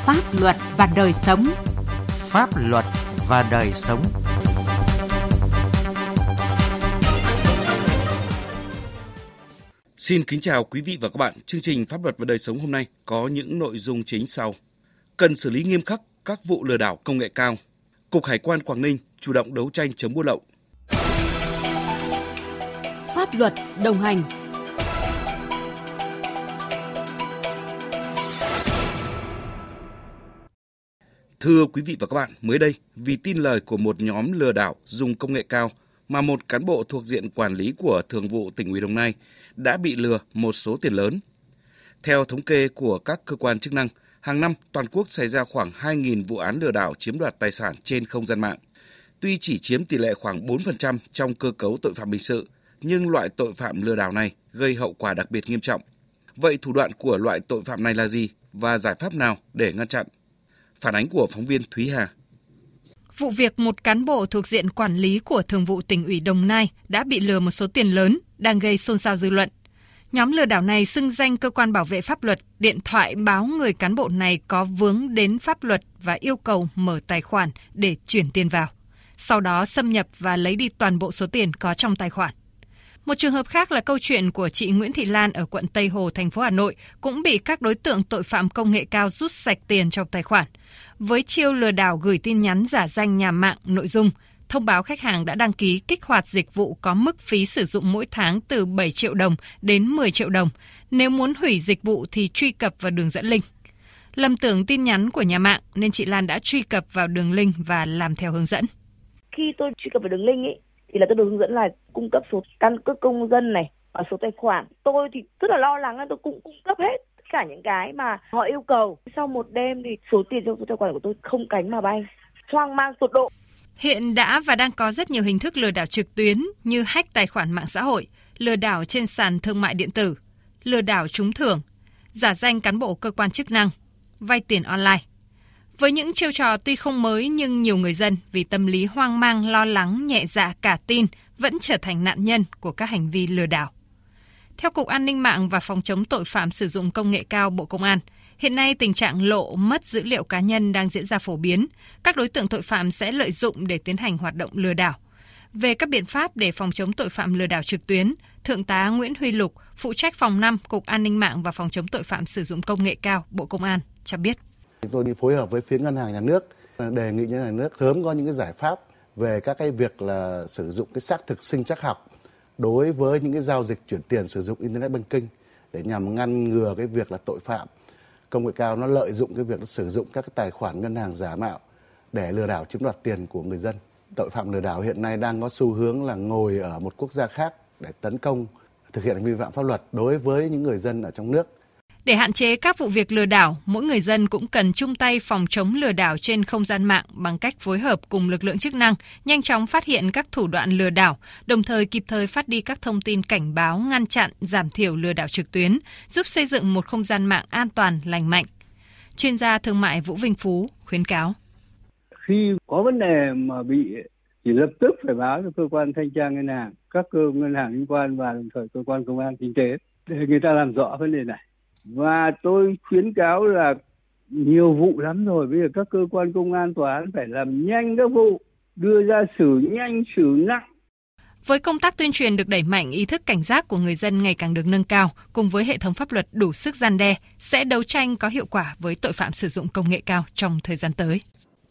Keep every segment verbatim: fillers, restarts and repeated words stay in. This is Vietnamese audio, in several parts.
Pháp luật và đời sống. Pháp luật và đời sống. Xin kính chào quý vị và các bạn. Chương trình Pháp luật và đời sống hôm nay có những nội dung chính sau. Cần xử lý nghiêm khắc các vụ lừa đảo công nghệ cao. Cục Hải quan Quảng Ninh chủ động đấu tranh chống buôn lậu. Pháp luật đồng hành. Thưa quý vị và các bạn, mới đây, vì tin lời của một nhóm lừa đảo dùng công nghệ cao mà một cán bộ thuộc diện quản lý của Thường vụ Tỉnh ủy Đồng Nai đã bị lừa một số tiền lớn. Theo thống kê của các cơ quan chức năng, hàng năm toàn quốc xảy ra khoảng hai nghìn vụ án lừa đảo chiếm đoạt tài sản trên không gian mạng. Tuy chỉ chiếm tỷ lệ khoảng bốn phần trăm trong cơ cấu tội phạm hình sự, nhưng loại tội phạm lừa đảo này gây hậu quả đặc biệt nghiêm trọng. Vậy thủ đoạn của loại tội phạm này là gì và giải pháp nào để ngăn chặn? Phản ánh của phóng viên Thúy Hà. Vụ việc một cán bộ thuộc diện quản lý của Thường vụ Tỉnh ủy Đồng Nai đã bị lừa một số tiền lớn đang gây xôn xao dư luận. Nhóm lừa đảo này xưng danh cơ quan bảo vệ pháp luật, điện thoại báo người cán bộ này có vướng đến pháp luật và yêu cầu mở tài khoản để chuyển tiền vào. Sau đó xâm nhập và lấy đi toàn bộ số tiền có trong tài khoản. Một trường hợp khác là câu chuyện của chị Nguyễn Thị Lan ở quận Tây Hồ, thành phố Hà Nội cũng bị các đối tượng tội phạm công nghệ cao rút sạch tiền trong tài khoản. Với chiêu lừa đảo gửi tin nhắn giả danh nhà mạng nội dung, thông báo khách hàng đã đăng ký kích hoạt dịch vụ có mức phí sử dụng mỗi tháng từ bảy triệu đồng đến mười triệu đồng. Nếu muốn hủy dịch vụ thì truy cập vào đường dẫn link. Lầm tưởng tin nhắn của nhà mạng nên chị Lan đã truy cập vào đường link và làm theo hướng dẫn. Khi tôi truy cập vào đường link ấy, thì là tôi được hướng dẫn là cung cấp số căn cước công dân này và số tài khoản. Tôi thì rất là lo lắng nên tôi cũng cung cấp hết tất cả những cái mà họ yêu cầu. Sau một đêm thì số tiền trong số tài khoản của tôi không cánh mà bay, hoang mang tột độ. Hiện đã và đang có rất nhiều hình thức lừa đảo trực tuyến như hack tài khoản mạng xã hội, lừa đảo trên sàn thương mại điện tử, lừa đảo trúng thưởng, giả danh cán bộ cơ quan chức năng, vay tiền online. Với những chiêu trò tuy không mới nhưng nhiều người dân vì tâm lý hoang mang, lo lắng, nhẹ dạ cả tin vẫn trở thành nạn nhân của các hành vi lừa đảo. Theo Cục An ninh mạng và Phòng chống tội phạm sử dụng công nghệ cao Bộ Công an, hiện nay tình trạng lộ mất dữ liệu cá nhân đang diễn ra phổ biến. Các đối tượng tội phạm sẽ lợi dụng để tiến hành hoạt động lừa đảo. Về các biện pháp để phòng chống tội phạm lừa đảo trực tuyến, Thượng tá Nguyễn Huy Lục, phụ trách phòng năm Cục An ninh mạng và Phòng chống tội phạm sử dụng công nghệ cao Bộ Công an cho biết. Chúng tôi đi phối hợp với phía ngân hàng nhà nước, đề nghị ngân hàng nhà nước sớm có những cái giải pháp về các cái việc là sử dụng cái xác thực sinh trắc học đối với những cái giao dịch chuyển tiền sử dụng internet banking để nhằm ngăn ngừa cái việc là tội phạm công nghệ cao nó lợi dụng cái việc sử dụng các cái tài khoản ngân hàng giả mạo để lừa đảo chiếm đoạt tiền của người dân. Tội phạm lừa đảo hiện nay đang có xu hướng là ngồi ở một quốc gia khác để tấn công, thực hiện hành vi vi phạm pháp luật đối với những người dân ở trong nước. Để hạn chế các vụ việc lừa đảo, mỗi người dân cũng cần chung tay phòng chống lừa đảo trên không gian mạng bằng cách phối hợp cùng lực lượng chức năng, nhanh chóng phát hiện các thủ đoạn lừa đảo, đồng thời kịp thời phát đi các thông tin cảnh báo, ngăn chặn, giảm thiểu lừa đảo trực tuyến, giúp xây dựng một không gian mạng an toàn, lành mạnh. Chuyên gia thương mại Vũ Vinh Phú khuyến cáo. Khi có vấn đề mà bị thì lập tức phải báo cho cơ quan thanh tra ngân hàng, các cơ ngân hàng liên quan và đồng thời cơ quan công an kinh tế để người ta làm rõ vấn đề này. Và tôi khuyến cáo là nhiều vụ lắm rồi, bây giờ các cơ quan công an tòa án phải làm nhanh các vụ, đưa ra xử nhanh, xử nặng. Với công tác tuyên truyền được đẩy mạnh, ý thức cảnh giác của người dân ngày càng được nâng cao, cùng với hệ thống pháp luật đủ sức răn đe, sẽ đấu tranh có hiệu quả với tội phạm sử dụng công nghệ cao trong thời gian tới.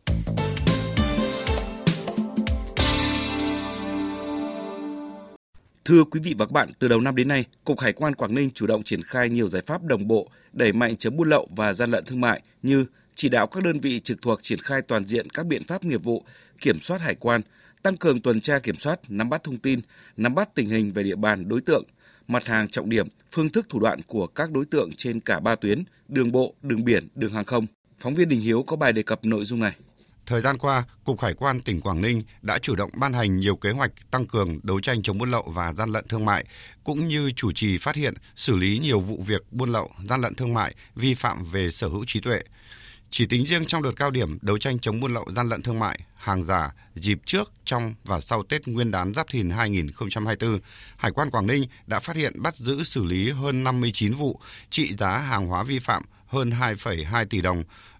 Thưa quý vị và các bạn, từ đầu năm đến nay, Cục Hải quan Quảng Ninh chủ động triển khai nhiều giải pháp đồng bộ, đẩy mạnh chống buôn lậu và gian lận thương mại như chỉ đạo các đơn vị trực thuộc triển khai toàn diện các biện pháp nghiệp vụ, kiểm soát hải quan, tăng cường tuần tra kiểm soát, nắm bắt thông tin, nắm bắt tình hình về địa bàn đối tượng, mặt hàng trọng điểm, phương thức thủ đoạn của các đối tượng trên cả ba tuyến, đường bộ, đường biển, đường hàng không. Phóng viên Đình Hiếu có bài đề cập nội dung này. Thời gian qua, Cục Hải quan tỉnh Quảng Ninh đã chủ động ban hành nhiều kế hoạch tăng cường đấu tranh chống buôn lậu và gian lận thương mại, cũng như chủ trì phát hiện, xử lý nhiều vụ việc buôn lậu, gian lận thương mại, vi phạm về sở hữu trí tuệ. Chỉ tính riêng trong đợt cao điểm đấu tranh chống buôn lậu gian lận thương mại, hàng giả dịp trước, trong và sau Tết Nguyên đán Giáp Thìn hai không hai tư, Hải quan Quảng Ninh đã phát hiện bắt giữ xử lý hơn năm mươi chín vụ, trị giá hàng hóa vi phạm hơn hai phẩy hai tỷ đồng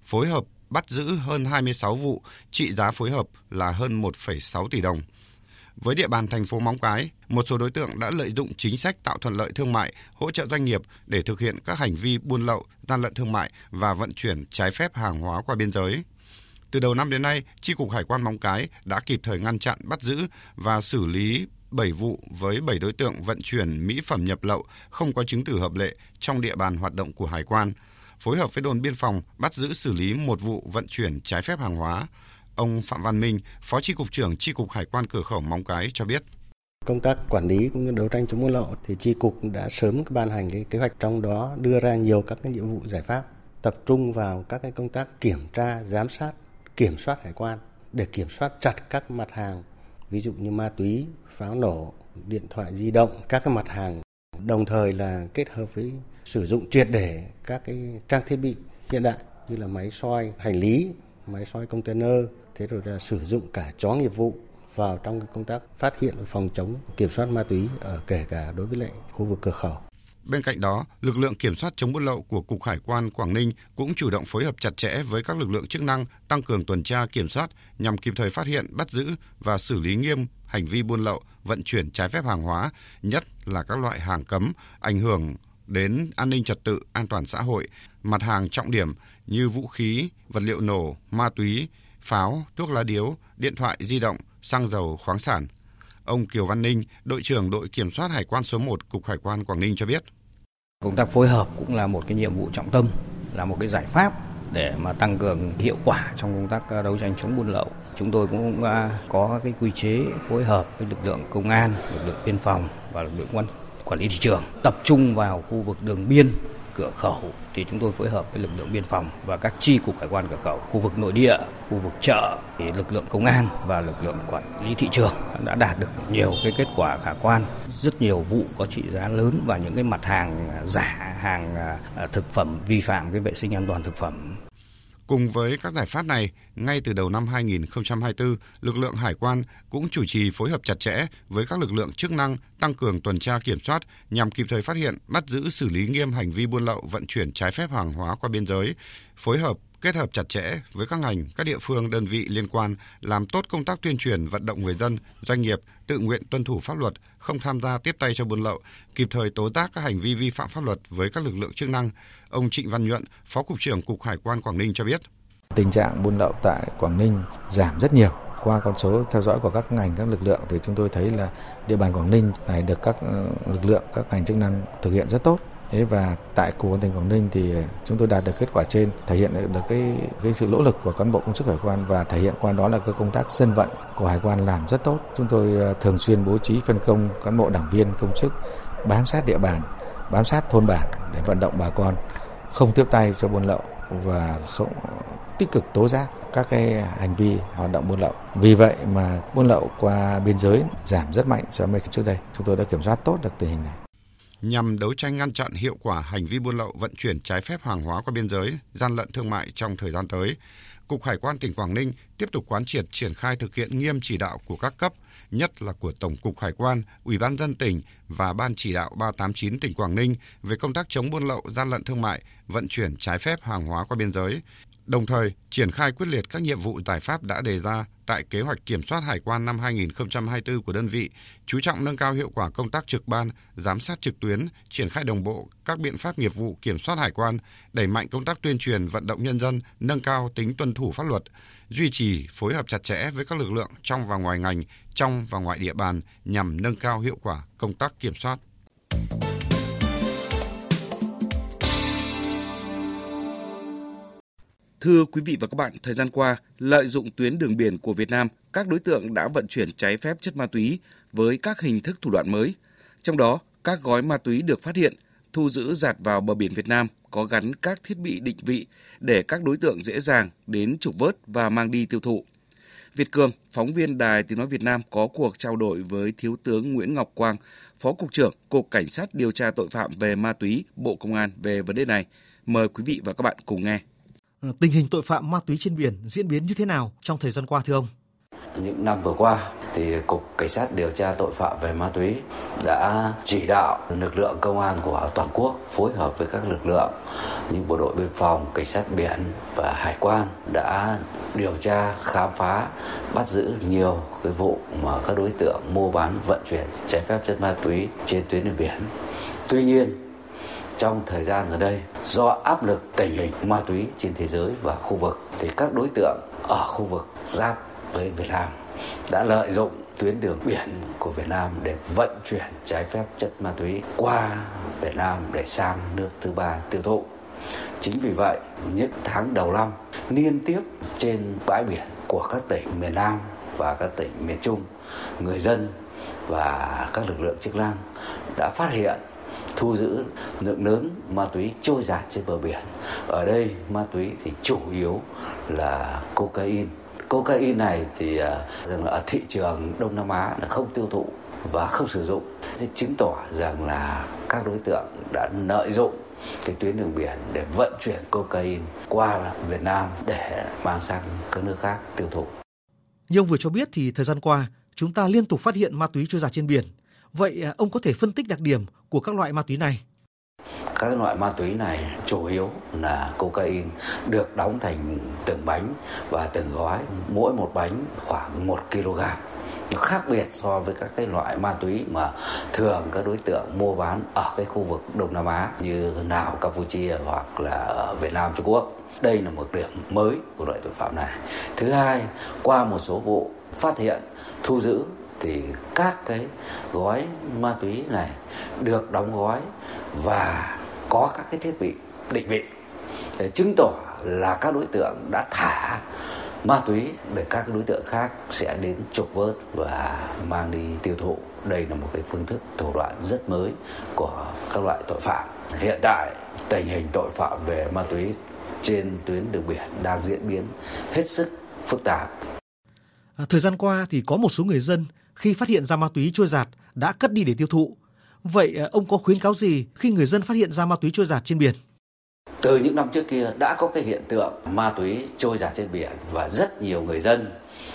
phối hợp bắt giữ hơn hai mươi sáu vụ, trị giá phối hợp là hơn một phẩy sáu tỷ đồng. Với địa bàn thành phố Móng Cái, một số đối tượng đã lợi dụng chính sách tạo thuận lợi thương mại, hỗ trợ doanh nghiệp để thực hiện các hành vi buôn lậu, gian lận thương mại và vận chuyển trái phép hàng hóa qua biên giới. Từ đầu năm đến nay, Chi cục Hải quan Móng Cái đã kịp thời ngăn chặn, bắt giữ và xử lý bảy vụ với bảy đối tượng vận chuyển mỹ phẩm nhập lậu không có chứng từ hợp lệ trong địa bàn hoạt động của Hải quan, phối hợp với đồn biên phòng bắt giữ xử lý một vụ vận chuyển trái phép hàng hóa. Ông Phạm Văn Minh, Phó Chi cục trưởng Chi cục Hải quan cửa khẩu Móng Cái cho biết. Công tác quản lý cũng như đấu tranh chống buôn lậu thì Chi cục đã sớm ban hành cái kế hoạch, trong đó đưa ra nhiều các cái nhiệm vụ giải pháp, tập trung vào các cái công tác kiểm tra, giám sát, kiểm soát hải quan để kiểm soát chặt các mặt hàng, ví dụ như ma túy, pháo nổ, điện thoại di động, các cái mặt hàng. Đồng thời là kết hợp với sử dụng triệt để các cái trang thiết bị hiện đại như là máy soi hành lý, máy soi container, thế rồi là sử dụng cả chó nghiệp vụ vào trong công tác phát hiện và phòng chống kiểm soát ma túy ở kể cả đối với lại khu vực cửa khẩu. Bên cạnh đó, lực lượng kiểm soát chống buôn lậu của Cục Hải quan Quảng Ninh cũng chủ động phối hợp chặt chẽ với các lực lượng chức năng, tăng cường tuần tra kiểm soát nhằm kịp thời phát hiện, bắt giữ và xử lý nghiêm hành vi buôn lậu, vận chuyển trái phép hàng hóa, nhất là các loại hàng cấm ảnh hưởng đến an ninh trật tự, an toàn xã hội, mặt hàng trọng điểm như vũ khí, vật liệu nổ, ma túy, pháo, thuốc lá điếu, điện thoại di động, xăng dầu, khoáng sản. Ông Kiều Văn Ninh, đội trưởng đội kiểm soát hải quan số một Cục Hải quan Quảng Ninh cho biết. Công tác phối hợp cũng là một cái nhiệm vụ trọng tâm, là một cái giải pháp để mà tăng cường hiệu quả trong công tác đấu tranh chống buôn lậu. Chúng tôi cũng có cái quy chế phối hợp với lực lượng công an, lực lượng biên phòng và lực lượng quản lý thị trường, tập trung vào khu vực đường biên, cửa khẩu thì chúng tôi phối hợp với lực lượng biên phòng và các chi cục hải quan cửa khẩu, khu vực nội địa, khu vực chợ thì lực lượng công an và lực lượng quản lý thị trường đã đạt được nhiều cái kết quả khả quan, rất nhiều vụ có trị giá lớn và những cái mặt hàng giả, hàng thực phẩm vi phạm cái vệ sinh an toàn thực phẩm. Cùng với các giải pháp này, ngay từ đầu năm hai nghìn không trăm hai mươi tư, lực lượng hải quan cũng chủ trì phối hợp chặt chẽ với các lực lượng chức năng tăng cường tuần tra kiểm soát nhằm kịp thời phát hiện, bắt giữ xử lý nghiêm hành vi buôn lậu, vận chuyển trái phép hàng hóa qua biên giới, phối hợp kết hợp chặt chẽ với các ngành, các địa phương, đơn vị liên quan làm tốt công tác tuyên truyền, vận động người dân, doanh nghiệp tự nguyện tuân thủ pháp luật, không tham gia tiếp tay cho buôn lậu, kịp thời tố giác các hành vi vi phạm pháp luật với các lực lượng chức năng. Ông Trịnh Văn Nhuận, Phó Cục trưởng Cục Hải quan Quảng Ninh cho biết. Tình trạng buôn lậu tại Quảng Ninh giảm rất nhiều. Qua con số theo dõi của các ngành, các lực lượng thì chúng tôi thấy là địa bàn Quảng Ninh này được các lực lượng, các ngành chức năng thực hiện rất tốt. Thế và tại Cục An tỉnh Quảng Ninh thì chúng tôi đạt được kết quả trên, thể hiện được cái cái sự nỗ lực của cán bộ công chức hải quan và thể hiện qua đó là cái công tác dân vận của hải quan làm rất tốt. Chúng tôi thường xuyên bố trí phân công cán bộ đảng viên, công chức bám sát địa bàn, bám sát thôn bản để vận động bà con không tiếp tay cho buôn lậu và không tích cực tố giác các cái hành vi hoạt động buôn lậu. Vì vậy mà buôn lậu qua biên giới giảm rất mạnh so với trước đây. Chúng tôi đã kiểm soát tốt được tình hình này. Nhằm đấu tranh ngăn chặn hiệu quả hành vi buôn lậu, vận chuyển trái phép hàng hóa qua biên giới, gian lận thương mại trong thời gian tới, Cục Hải quan tỉnh Quảng Ninh tiếp tục quán triệt triển khai thực hiện nghiêm chỉ đạo của các cấp, nhất là của Tổng cục Hải quan, Ủy ban nhân dân tỉnh và Ban chỉ đạo ba tám chín tỉnh Quảng Ninh về công tác chống buôn lậu, gian lận thương mại, vận chuyển trái phép hàng hóa qua biên giới. Đồng thời, triển khai quyết liệt các nhiệm vụ giải pháp đã đề ra tại kế hoạch kiểm soát hải quan năm hai nghìn không trăm hai mươi tư của đơn vị, chú trọng nâng cao hiệu quả công tác trực ban, giám sát trực tuyến, triển khai đồng bộ các biện pháp nghiệp vụ kiểm soát hải quan, đẩy mạnh công tác tuyên truyền vận động nhân dân, nâng cao tính tuân thủ pháp luật, duy trì phối hợp chặt chẽ với các lực lượng trong và ngoài ngành, trong và ngoài địa bàn nhằm nâng cao hiệu quả công tác kiểm soát. Thưa quý vị và các bạn, thời gian qua, lợi dụng tuyến đường biển của Việt Nam, các đối tượng đã vận chuyển trái phép chất ma túy với các hình thức thủ đoạn mới. Trong đó, các gói ma túy được phát hiện, thu giữ dạt vào bờ biển Việt Nam có gắn các thiết bị định vị để các đối tượng dễ dàng đến trục vớt và mang đi tiêu thụ. Việt Cường, phóng viên Đài Tiếng Nói Việt Nam có cuộc trao đổi với Thiếu tướng Nguyễn Ngọc Quang, Phó Cục trưởng Cục Cảnh sát điều tra tội phạm về ma túy, Bộ Công an về vấn đề này. Mời quý vị và các bạn cùng nghe. Tình hình tội phạm ma túy trên biển diễn biến như thế nào trong thời gian qua thưa ông? Những năm vừa qua thì Cục Cảnh sát điều tra tội phạm về ma túy đã chỉ đạo lực lượng công an của toàn quốc phối hợp với các lực lượng như bộ đội biên phòng, cảnh sát biển và hải quan đã điều tra, khám phá, bắt giữ nhiều cái vụ mà các đối tượng mua bán, vận chuyển trái phép chất ma túy trên tuyến đường biển. Tuy nhiên, trong thời gian gần đây, do áp lực tình hình ma túy trên thế giới và khu vực, thì các đối tượng ở khu vực giáp với Việt Nam đã lợi dụng tuyến đường biển của Việt Nam để vận chuyển trái phép chất ma túy qua Việt Nam để sang nước thứ ba tiêu thụ. Chính vì vậy, những tháng đầu năm liên tiếp trên bãi biển của các tỉnh miền Nam và các tỉnh miền Trung, người dân và các lực lượng chức năng đã phát hiện, thu giữ lượng lớn ma túy trôi dạt trên bờ biển. Ở đây ma túy thì chủ yếu là cocaine. Cocaine này thì ở thị trường Đông Nam Á là không tiêu thụ và không sử dụng. Thì chứng tỏ rằng là các đối tượng đã lợi dụng cái tuyến đường biển để vận chuyển cocaine qua Việt Nam để mang sang các nước khác tiêu thụ. Như ông vừa cho biết thì thời gian qua chúng ta liên tục phát hiện ma túy trôi dạt trên biển. Vậy ông có thể phân tích đặc điểm của các loại ma túy này? Các loại ma túy này chủ yếu là cocaine, được đóng thành từng bánh và từng gói, mỗi một bánh khoảng một ki lô gam. Nó khác biệt so với các cái loại ma túy mà thường các đối tượng mua bán ở cái khu vực Đông Nam Á như Lào, Campuchia hoặc là ở Việt Nam, Trung Quốc. Đây là một điểm mới của loại tội phạm này. Thứ hai, qua một số vụ phát hiện, thu giữ thì các cái gói ma túy này được đóng gói và có các cái thiết bị định vị để chứng tỏ là các đối tượng đã thả ma túy để các đối tượng khác sẽ đến trục vớt và mang đi tiêu thụ. Đây là một cái phương thức thủ đoạn rất mới của các loại tội phạm. Hiện tại tình hình tội phạm về ma túy trên tuyến đường biển đang diễn biến hết sức phức tạp. À, thời gian qua thì có một số người dân khi phát hiện ra ma túy trôi dạt đã cất đi để tiêu thụ. Vậy ông có khuyến cáo gì khi người dân phát hiện ra ma túy trôi dạt trên biển? Từ những năm trước kia đã có cái hiện tượng ma túy trôi dạt trên biển và rất nhiều người dân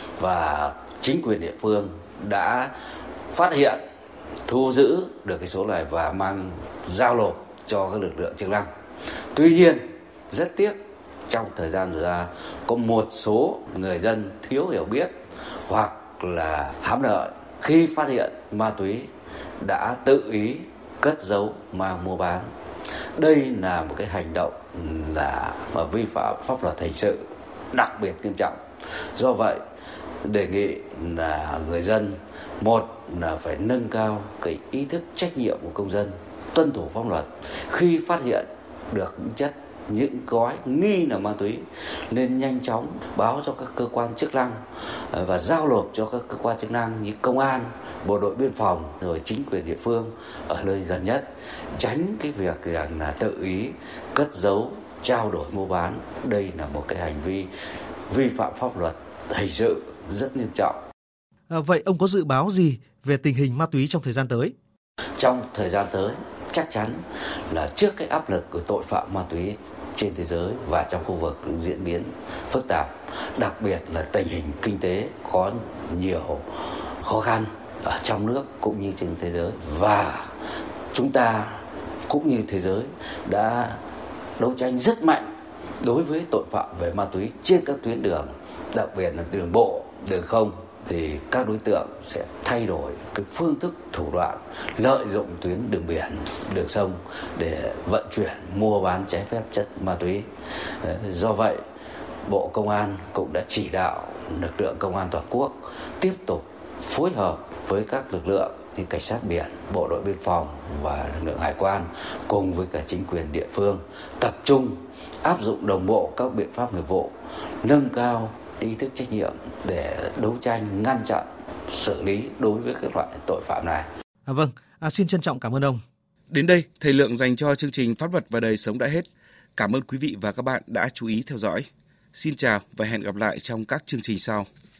và chính quyền địa phương đã phát hiện, thu giữ được cái số này và mang giao nộp cho các lực lượng chức năng. Tuy nhiên, rất tiếc trong thời gian vừa qua có một số người dân thiếu hiểu biết hoặc là hám lợi khi phát hiện ma túy đã tự ý cất giấu mang mua bán. Đây là một cái hành động là mà vi phạm pháp luật hình sự đặc biệt nghiêm trọng. Do vậy, đề nghị là người dân, một là phải nâng cao cái ý thức trách nhiệm của công dân, tuân thủ pháp luật. Khi phát hiện được những chất, những gói nghi là ma túy nên nhanh chóng báo cho các cơ quan chức năng và giao nộp cho các cơ quan chức năng như công an, bộ đội biên phòng rồi chính quyền địa phương ở nơi gần nhất, tránh cái việc rằng là tự ý cất giấu, trao đổi mua bán. Đây là một cái hành vi vi phạm pháp luật hình sự rất nghiêm trọng. À, vậy ông có dự báo gì về tình hình ma túy trong thời gian tới? Trong thời gian tới, chắc chắn là trước cái áp lực của tội phạm ma túy trên thế giới và trong khu vực diễn biến phức tạp, đặc biệt là tình hình kinh tế có nhiều khó khăn ở trong nước cũng như trên thế giới, và chúng ta cũng như thế giới đã đấu tranh rất mạnh đối với tội phạm về ma túy trên các tuyến đường, đặc biệt là đường bộ, đường không, thì các đối tượng sẽ thay đổi cái phương thức thủ đoạn, lợi dụng tuyến đường biển, đường sông để vận chuyển, mua bán trái phép chất ma túy. Do vậy, Bộ Công an cũng đã chỉ đạo lực lượng công an toàn quốc tiếp tục phối hợp với các lực lượng như cảnh sát biển, bộ đội biên phòng và lực lượng hải quan cùng với cả chính quyền địa phương tập trung áp dụng đồng bộ các biện pháp nghiệp vụ, nâng cao ý thức trách nhiệm để đấu tranh, ngăn chặn, xử lý đối với các loại tội phạm này. À, vâng, à, xin trân trọng cảm ơn ông. Đến đây, thời lượng dành cho chương trình Pháp luật và đời sống đã hết. Cảm ơn quý vị và các bạn đã chú ý theo dõi. Xin chào và hẹn gặp lại trong các chương trình sau.